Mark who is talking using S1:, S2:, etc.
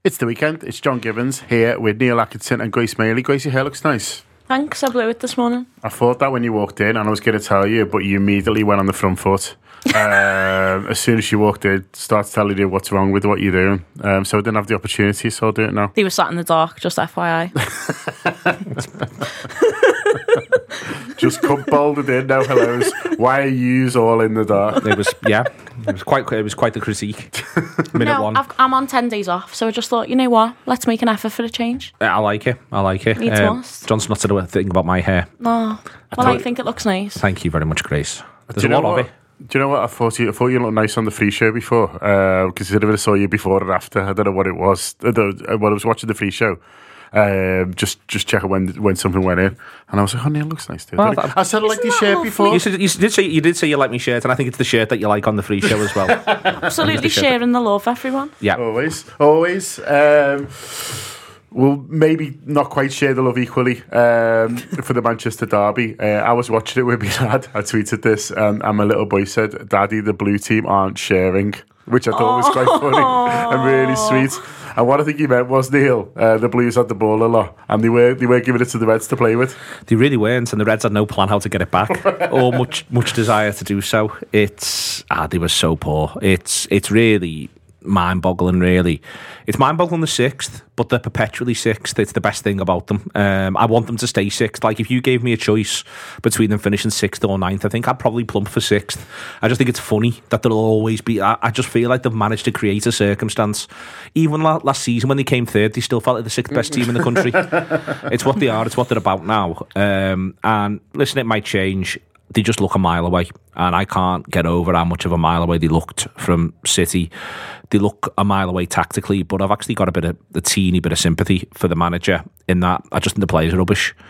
S1: It's the weekend. It's John Gibbons here with Neil Atkinson and Grace Maley. Grace, your hair looks nice.
S2: Thanks, I blew it this morning.
S1: I thought that when you walked in, and I was going to tell you, but you immediately went on the front foot. As soon as you walked in, started telling you what's wrong with what you're doing. So I didn't have the opportunity, so I'll do it now.
S2: He was sat in the dark, just FYI.
S1: Just come bolted in, no hellos. Why are you all in the dark?
S3: It was quite the critique. Minute one.
S2: I'm on 10 days off, so I just thought, you know what? Let's make an effort for a change.
S3: I like it.
S2: Needs must.
S3: John's not said a thing about my hair.
S2: Oh, well, I think it looks nice.
S3: Thank you very much, Grace. There's
S1: Do you
S3: a
S1: know
S3: lot of
S1: what?
S3: it.
S1: Do you know what? I thought you looked nice on the free show before, because I never saw you before or after. I don't know what it was. When I was watching the free show, just checking when something went in, and I was like, "Oh, Neil looks nice too."
S3: Well,
S1: I said I liked your shirt before.
S3: You did say you like my shirt, and I think it's the shirt that you like on the free show as well.
S2: Absolutely sharing the love, everyone.
S3: Yeah,
S1: always. We'll maybe not quite share the love equally for the Manchester derby. I was watching it with my dad. I tweeted this, and my little boy said, "Daddy, the blue team aren't sharing," which I thought was quite funny and really sweet. And what I think he meant was, Neil, the Blues had the ball a lot, and they were giving it to the Reds to play with.
S3: They really weren't, and the Reds had no plan how to get it back or much desire to do so. They were so poor. It's really mind-boggling, really. It's mind-boggling the 6th, but they're perpetually 6th. It's the best thing about them. I want them to stay 6th. Like, if you gave me a choice between them finishing 6th or 9th, I think I'd probably plump for 6th. I just think it's funny that they'll always be... I just feel like they've managed to create a circumstance. Even last season, when they came 3rd, they still felt like the 6th best team in the country. It's what they are. It's what they're about now. And listen, it might change. They just look a mile away, and I can't get over how much of a mile away they looked from City. They look a mile away tactically, but I've actually got a teeny bit of sympathy for the manager in that I just think the players are rubbish.